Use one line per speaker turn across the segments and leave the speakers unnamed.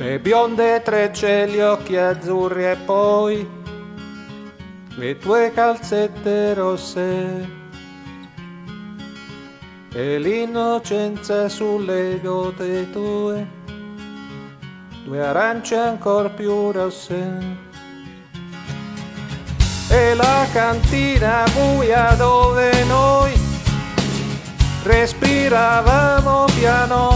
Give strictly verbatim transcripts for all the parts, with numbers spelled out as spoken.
Le bionde trecce, gli occhi azzurri e poi le tue calzette rosse e l'innocenza sulle gote tue, due arance ancor più rosse. E la cantina buia dove noi respiravamo piano,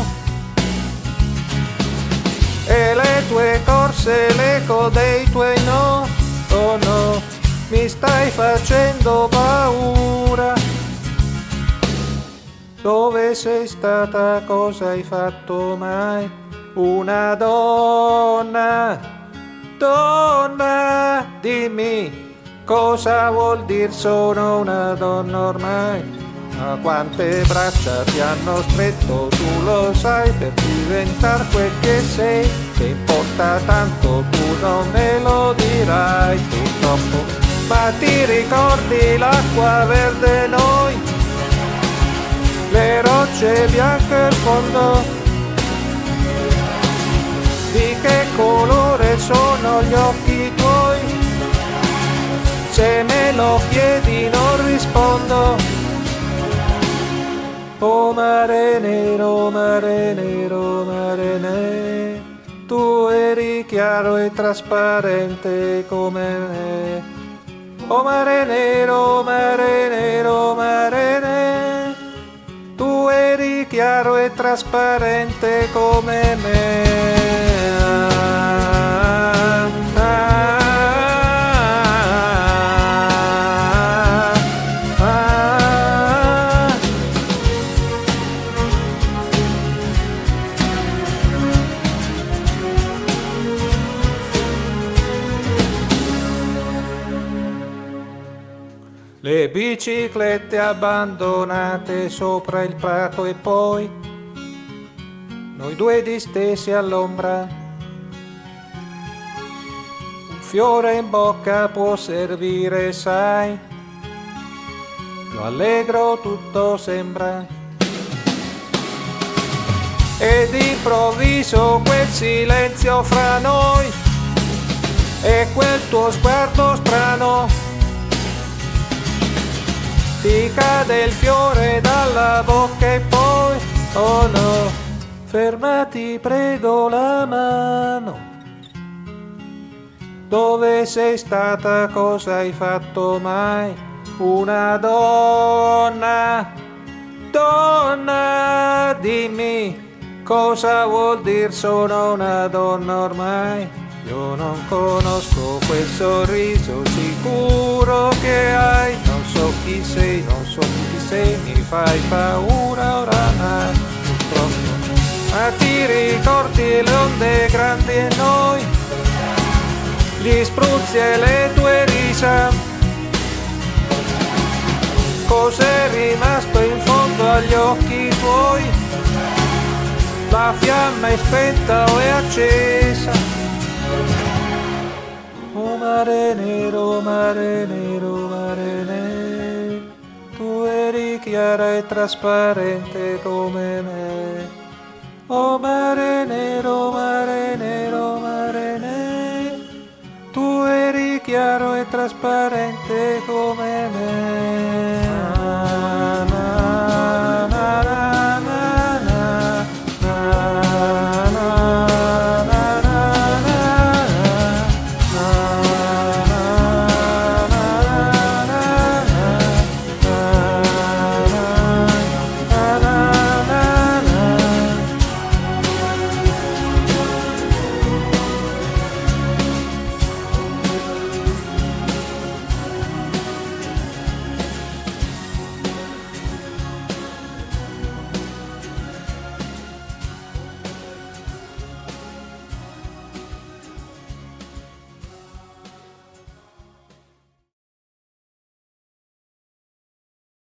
e le tue corse, l'eco dei tuoi no, oh no, mi stai facendo paura. Dove sei stata, cosa hai fatto mai? Una donna, donna, dimmi cosa vuol dir sono una donna ormai? Ma quante braccia ti hanno stretto, tu lo sai, per diventar quel che sei. Che importa tanto, tu non me lo dirai purtroppo. Ma ti ricordi l'acqua verde noi, le rocce bianche al fondo? Di che colore sono gli occhi tuoi? Se me lo chiedi non rispondo. Oh mare nero, mare nero, mare nero, tu eri chiaro e trasparente come me. Oh mare nero, mare nero, mare nero, tu eri chiaro e trasparente come me. Ah, ah. Le biciclette abbandonate sopra il prato e poi noi due distesi all'ombra. Un fiore in bocca può servire, sai, più allegro tutto sembra. Ed improvviso quel silenzio fra noi e quel tuo sguardo strano. Ti cade il fiore dalla bocca e poi, oh no, fermati prego la mano. Dove sei stata, cosa hai fatto mai? Una donna, donna, dimmi cosa vuol dir sono una donna ormai? Io non conosco quel sorriso sicuro che hai, non so chi sei, non so chi sei, mi fai paura oramai, purtroppo. Ma ti ricordi le onde grandi e noi, gli spruzzi e le tue risa? Cos'è rimasto in fondo agli occhi tuoi? La fiamma è spenta o è accesa? Oh mare nero, mare nero, mare nero, tu eri chiara e trasparente come me. Oh mare nero, mare nero, mare nero, tu eri chiaro e trasparente come me.